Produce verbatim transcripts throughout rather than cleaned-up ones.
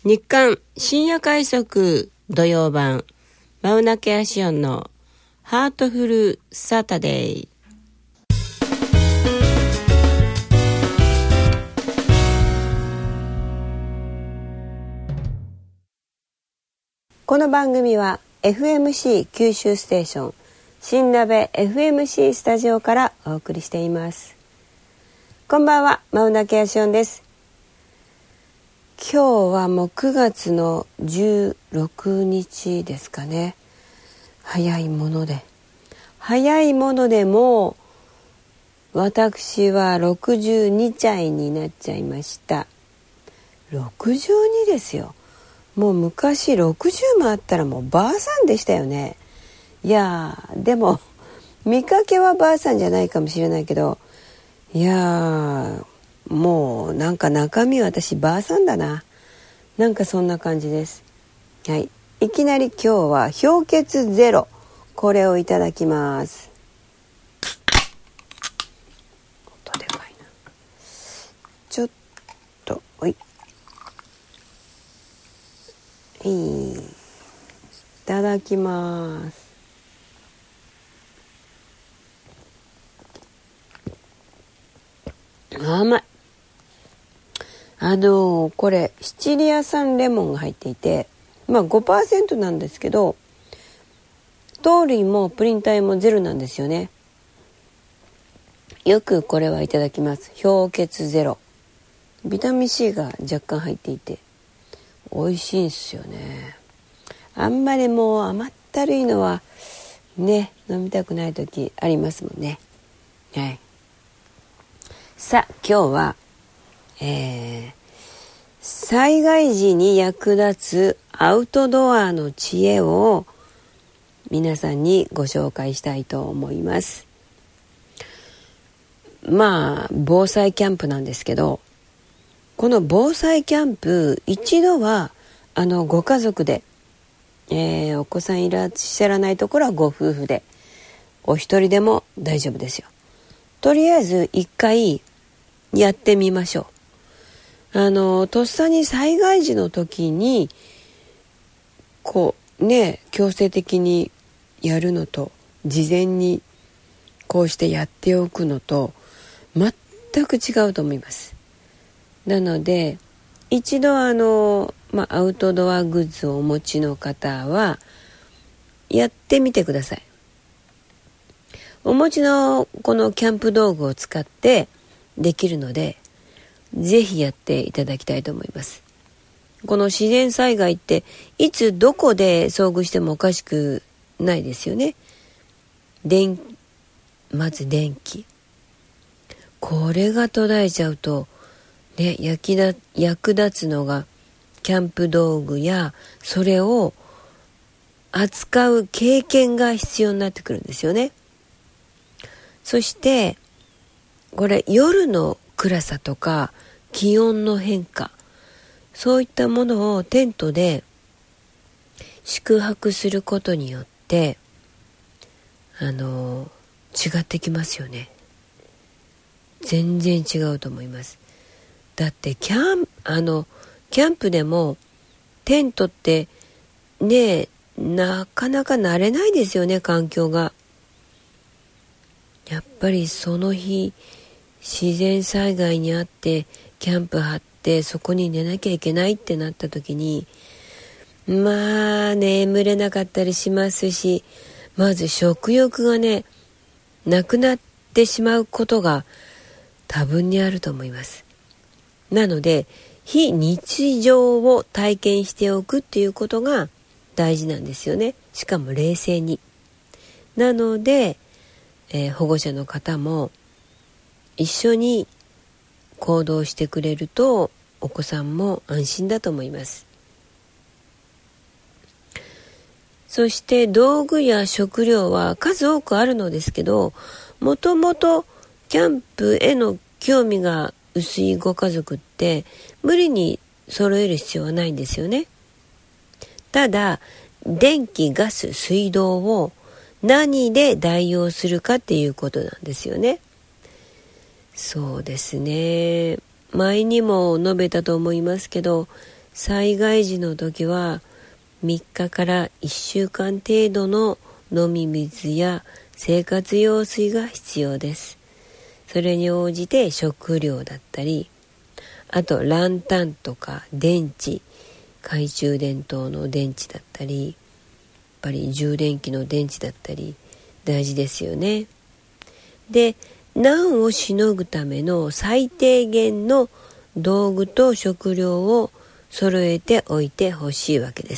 日刊深夜快速土曜版マウナケアシオンのハートフルサタデー。この番組は エフエムシー 九州ステーション新鍋 エフエムシー スタジオからお送りしています。こんばんは、マウナケアシオンです。今日はもうくがつのじゅうろくにちですかね。早いもので早いものでもう私はろくじゅうにちゃいになっちゃいました。ろくじゅうにですよ。もう昔ろくじゅうもあったらもうばあさんでしたよね。いやーでも見かけはばあさんじゃないかもしれないけど、いやーもうなんか中身は私ばあさんだな。なんかそんな感じです。はい、いきなり今日は氷結ゼロ、これをいただきます。音でかいな。ちょっとおいいただきます。甘い。あのー、これシチリア産レモンが入っていて、まあ ごパーセント なんですけど、糖類もプリン体もゼロなんですよね。よくこれはいただきます。氷結ゼロ、ビタミン C が若干入っていて美味しいんですよね。あんまりもう甘ったるいのはね、飲みたくない時ありますもんね。はい。さあ今日は、えー、災害時に役立つアウトドアの知恵を皆さんにご紹介したいと思います。まあ防災キャンプなんですけど、この防災キャンプ一度はあのご家族で、えー、お子さんいらっしゃらないところはご夫婦で、お一人でも大丈夫ですよ。とりあえず一回やってみましょう。あのとっさに災害時の時にこうね、強制的にやるのと事前にこうしてやっておくのと全く違うと思います。なので一度あの、まあ、アウトドアグッズをお持ちの方はやってみてください。お持ちのこのキャンプ道具を使ってできるので、ぜひやっていただきたいと思います。この自然災害っていつどこで遭遇してもおかしくないですよね。電まず電気、これが途絶えちゃうとね、焼きだ役立つのがキャンプ道具やそれを扱う経験が必要になってくるんですよね。そしてこれ夜の暗さとか気温の変化、そういったものをテントで宿泊することによってあの違ってきますよね。全然違うと思います。だってキャンあのキャンプでもテントってね、なかなか慣れないですよね、環境が。やっぱりその日自然災害にあってキャンプ張ってそこに寝なきゃいけないってなった時に、まあ眠れなかったりしますし、まず食欲がねなくなってしまうことが多分にあると思います。なので非日常を体験しておくっていうことが大事なんですよね。しかも冷静に。なので、えー、保護者の方も一緒に行動してくれるとお子さんも安心だと思います。そして道具や食料は数多くあるのですけど、もともとキャンプへの興味が薄いご家族って無理に揃える必要はないんですよね。ただ電気、ガス、水道を何で代用するかっていうことなんですよね。そうですね、前にも述べたと思いますけど、 災害時の時はみっかからいっしゅうかん程度の飲み水や生活用水が必要です。それに応じて食料だったり、あとランタンとか電池、懐中電灯の電池だったり、やっぱり充電器の電池だったり大事ですよね。で、難をしのぐための最低限の道具と食料を揃えておいてほしいわけです。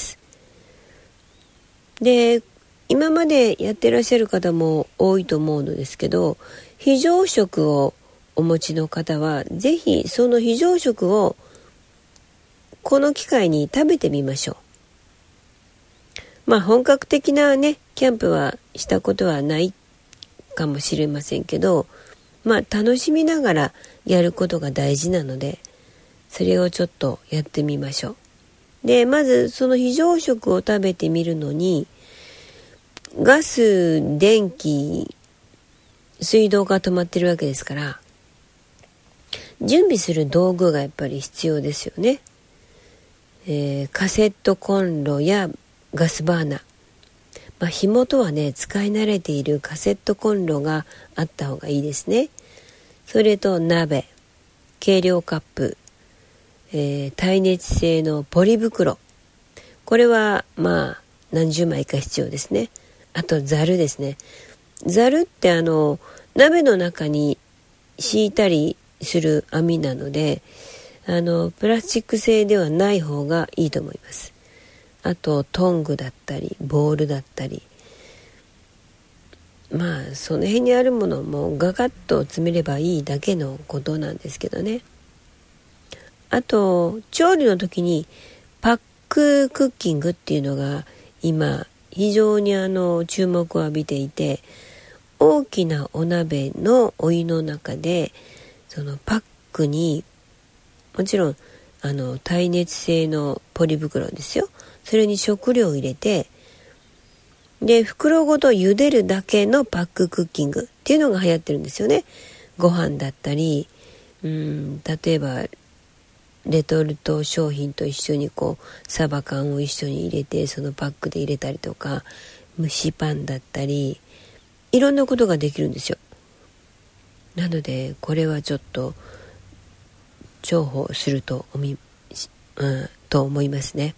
で、今までやってらっしゃる方も多いと思うのですけど、非常食をお持ちの方はぜひその非常食をこの機会に食べてみましょう。まあ本格的なねキャンプはしたことはないかもしれませんけど、まあ楽しみながらやることが大事なので、それをちょっとやってみましょう。で、まずその非常食を食べてみるのに、ガス、電気、水道が止まってるわけですから、準備する道具がやっぱり必要ですよね。えー、カセットコンロやガスバーナー、まあ、火元はね使い慣れているカセットコンロがあった方がいいですね。それと鍋、計量カップ、えー、耐熱性のポリ袋、これはまあ何十枚か必要ですね。あとザルですね。ザルってあの鍋の中に敷いたりする網なので、あのプラスチック製ではない方がいいと思います。あとトングだったりボールだったり、まあその辺にあるものもガガッと詰めればいいだけのことなんですけどね。あと調理の時にパッククッキングっていうのが今非常にあの注目を浴びていて、大きなお鍋のお湯の中でそのパックに、もちろんあの耐熱性のポリ袋ですよ、それに食料を入れて、で袋ごと茹でるだけのパッククッキングっていうのが流行ってるんですよね。ご飯だったり、うん、例えばレトルト商品と一緒にこうサバ缶を一緒に入れてそのパックで入れたりとか、蒸しパンだったり、いろんなことができるんですよ。なのでこれはちょっと重宝すると思い、うん、と思いますね。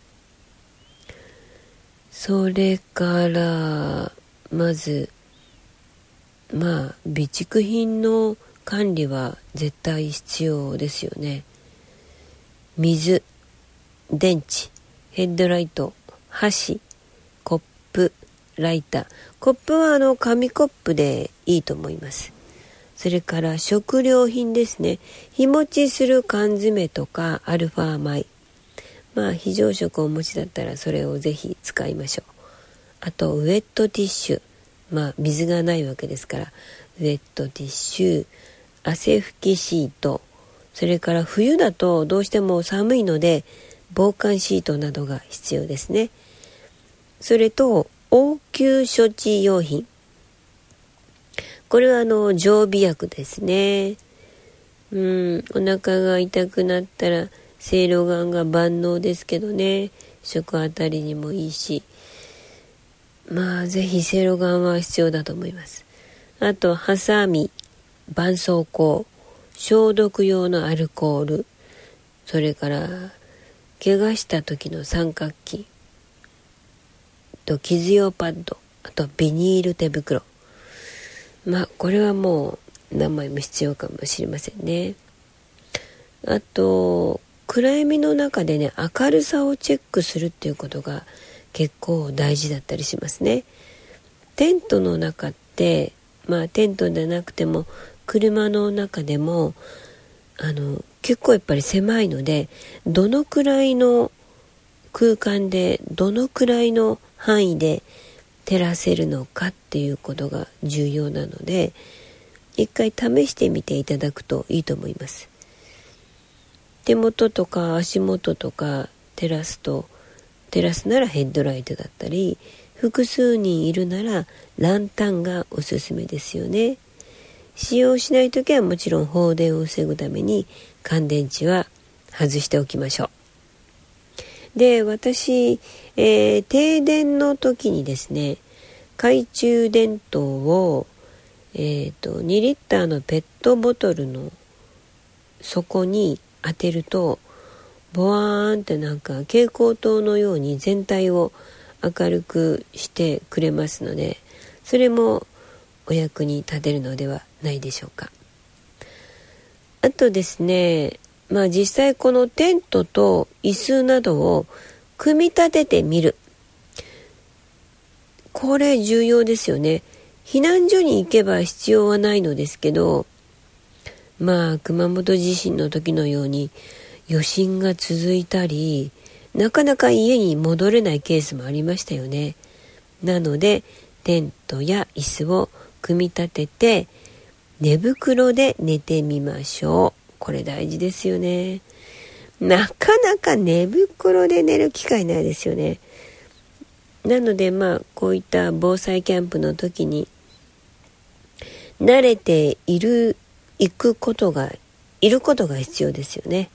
それからまずまあ備蓄品の管理は絶対必要ですよね。水、電池、ヘッドライト、箸、コップ、ライター。コップはあの紙コップでいいと思います。それから食料品ですね。日持ちする缶詰とかアルファ米。まあ非常食をお持ちだったらそれをぜひ使いましょう。あとウェットティッシュ。まあ水がないわけですから、ウェットティッシュ、汗拭きシート、それから冬だとどうしても寒いので防寒シートなどが必要ですね。それと応急処置用品、これはあの常備薬ですね。うん、お腹が痛くなったらせいろがんが万能ですけどね、食あたりにもいいし、まあぜひせいろがんは必要だと思います。あとハサミ、絆創膏、消毒用のアルコール、それから怪我した時の三角巾と傷用パッド、あとビニール手袋。まあこれはもう何枚も必要かもしれませんね。あと暗闇の中でね、明るさをチェックするっていうことが結構大事だったりしますね。テントの中って、まあテントでなくても車の中でもあの結構やっぱり狭いので、どのくらいの空間でどのくらいの範囲で照らせるのかっていうことが重要なので、一回試してみていただくといいと思います。手元とか足元とか照らすと、照らすならヘッドライトだったり、複数人いるならランタンがおすすめですよね。使用しないときはもちろん放電を防ぐために乾電池は外しておきましょう。 で私、えー、停電の時にですね、懐中電灯を、えーと、にリッターのペットボトルの底に当てるとボワーンってなんか蛍光灯のように全体を明るくしてくれますので、それもお役に立てるのではないでしょうか。あとですね、まあ実際このテントと椅子などを組み立ててみる、これ重要ですよね。避難所に行けば必要はないのですけど、まあ熊本地震の時のように余震が続いたり、なかなか家に戻れないケースもありましたよね。なのでテントや椅子を組み立てて寝袋で寝てみましょう。これ大事ですよね。なかなか寝袋で寝る機会ないですよね。なのでまあこういった防災キャンプの時に慣れている行くことがいることが必要ですよね。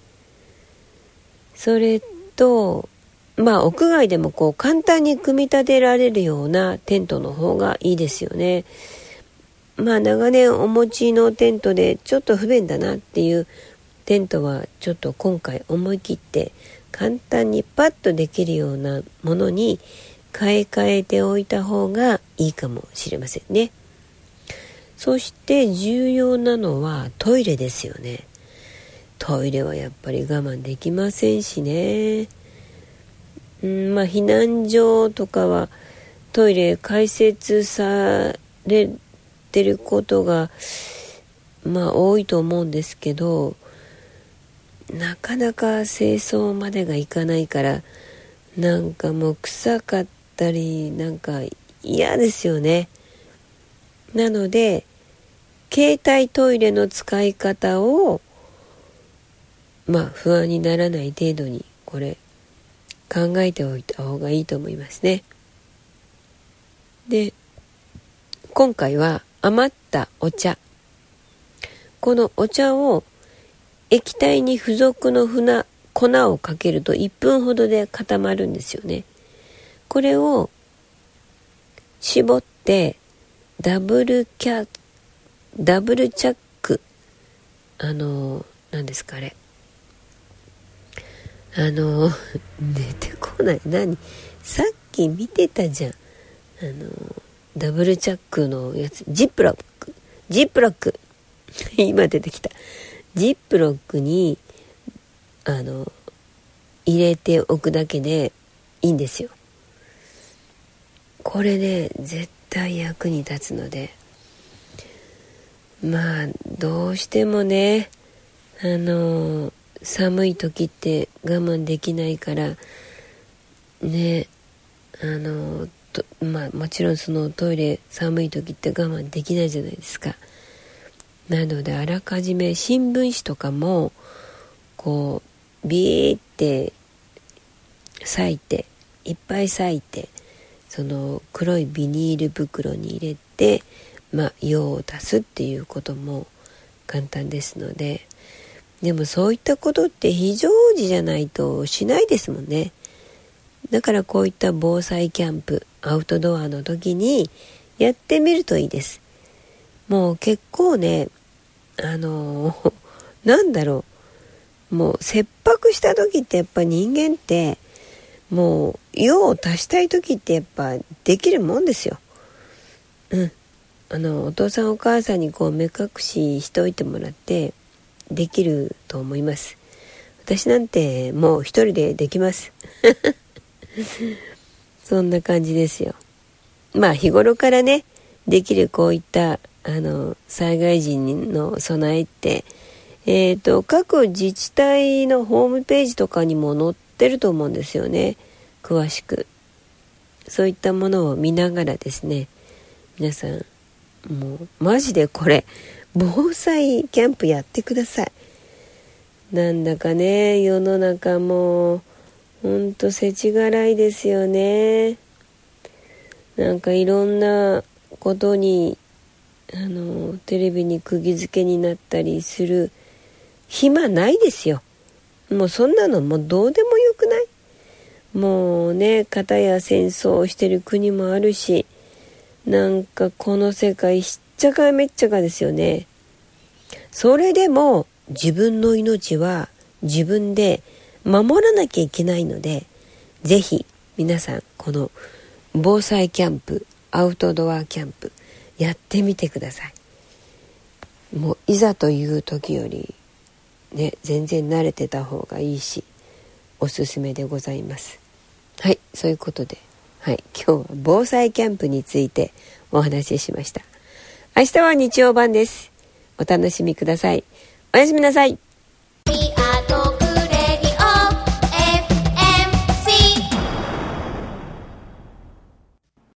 それとまあ屋外でもこう簡単に組み立てられるようなテントの方がいいですよね。まあ長年お持ちのテントでちょっと不便だなっていうテントはちょっと今回思い切って簡単にパッとできるようなものに買い替えておいた方がいいかもしれませんね。そして重要なのはトイレですよね。トイレはやっぱり我慢できませんしね。うん、まあ避難所とかはトイレ開設されてることがまあ多いと思うんですけど、なかなか清掃までがいかないから、なんかもう臭かったりなんか嫌ですよね。なので携帯トイレの使い方をまあ不安にならない程度にこれ考えておいた方がいいと思いますね。で、今回は余ったお茶、このお茶を液体に付属の粉、粉をかけるといっぷんほどで固まるんですよね。これを絞ってダブルキャダブルチャック、あの何ですかあれ、あの出てこない、何さっき見てたじゃん、あのダブルチャックのやつ、ジップロックジップロック今出てきたジップロックにあの入れておくだけでいいんですよ。これね絶対役に立つので、まあどうしてもね、あの寒い時って我慢できないからね、あのとまあもちろんそのトイレ寒い時って我慢できないじゃないですか。なのであらかじめ新聞紙とかもこうビーって裂いていっぱい裂いて、その黒いビニール袋に入れて、まあ用を足すっていうことも簡単ですので、でもそういったことって非常時じゃないとしないですもんね。だからこういった防災キャンプ、アウトドアの時にやってみるといいです。もう結構ね、あのー、なんだろう、もう切迫した時ってやっぱ人間ってもう用を足したい時ってやっぱできるもんですよ。うん。あのお父さんお母さんにこう目隠ししておいてもらってできると思います。私なんてもう一人でできますそんな感じですよ。まあ日頃からねできるこういったあの災害時の備えって、えーと、各自治体のホームページとかにも載ってると思うんですよね、詳しく。そういったものを見ながらですね、皆さんもうマジでこれ防災キャンプやってください。なんだかね世の中もほんと世知辛いですよね。なんかいろんなことにあのテレビに釘付けになったりする暇ないですよ。もうそんなのもうどうでもよくない？ もうね、片や戦争をしてる国もあるし、なんかこの世界しっちゃかめっちゃかですよね。それでも自分の命は自分で守らなきゃいけないので、ぜひ皆さんこの防災キャンプ、アウトドアキャンプやってみてください。もういざという時よりね、全然慣れてた方がいいし、おすすめでございます。はい、そういうことで、はい、今日は防災キャンプについてお話ししました。明日は日曜版です。お楽しみください。おやすみなさい。